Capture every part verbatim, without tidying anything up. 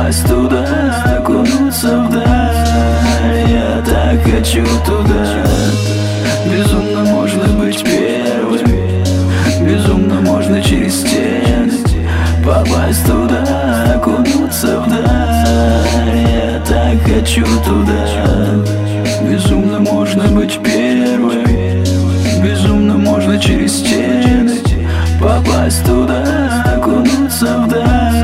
попасть туда, окунуться вдаль. Я так хочу туда. Безумно можно быть первым, безумно можно через стены попасть туда, окунуться вдаль. Я так хочу туда. Безумно можно быть первым, безумно можно через стены попасть туда, окунуться вдаль.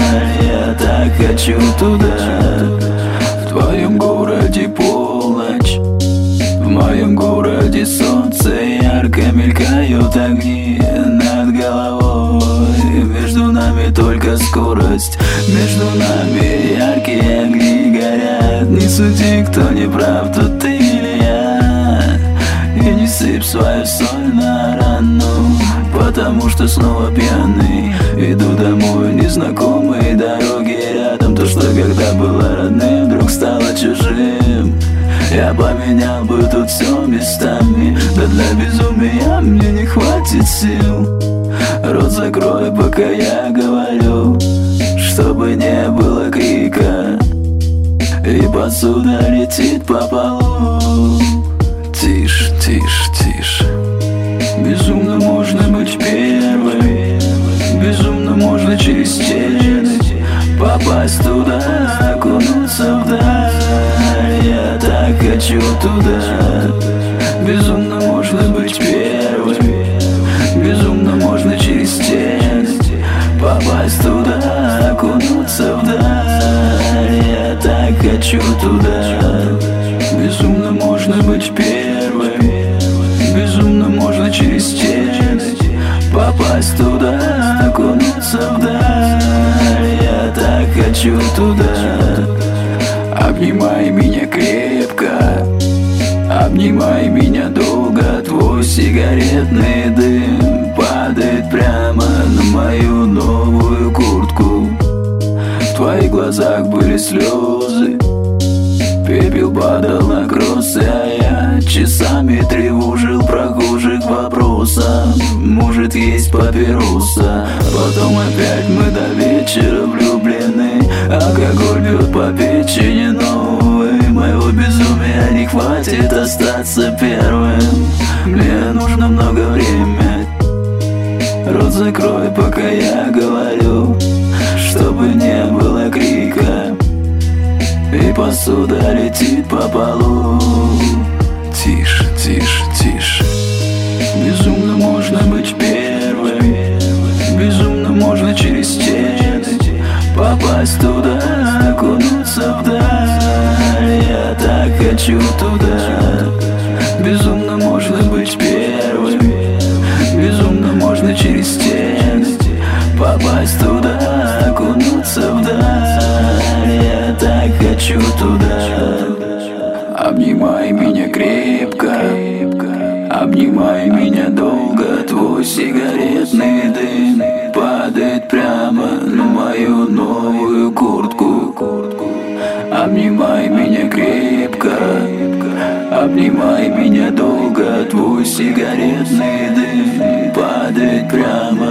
Я так хочу туда. В твоем городе полночь, в моем городе солнце ярко мелькают огни над головой. Между нами только скорость, между нами яркие огни горят. Не суди, кто не прав, тут ты или я. И не сыпь свою соль на рану, потому что снова пьяный иду домой. Незнакомые дороги рядом, то, что когда было родным, вдруг стало чужим. Я поменял бы тут все местами, да для безумия мне не хватит сил. Рот закрой, пока я говорю, чтобы не было крика, и посуда летит по полу. Тише, тише, тише. Безумно можно быть первым, безумно можно через стены попасть туда, окунуться вдаль. Я так хочу туда. Безумно можно быть первым, безумно можно через стены попасть туда, окунуться вдаль. Я так хочу туда. Безумно можно быть первым, безумно можно через стены попасть туда, окунуться вдаль. Я так хочу туда. Обнимай меня крепко, обнимай меня долго. Твой сигаретный дым падает прямо на мою новую куртку. В твоих глазах были слезы, пепел падал на кроссы, а я часами тревожил прохожих вопросом: может, есть папироса? Потом опять мы до вечера влюблены, алкоголь бьет по печени новой. Моего безумия не хватит остаться первым. Мне нужно много времени. Рот закрой, пока я говорю, чтобы не было крика, и посуда летит по полу. Тише, тише, тише. Безумно можно быть первым, безумно можно через стены попасть туда, окунуться вдаль. Я так хочу туда. Безумно можно быть первым, безумно можно через стены попасть туда, окунуться вдаль. Я так хочу туда. Обнимай меня крепко, обнимай меня долго. Твой сигаретный дым падает прямо на мою новую куртку. Обнимай меня крепко, обнимай меня долго. Твой сигаретный дым падает прямо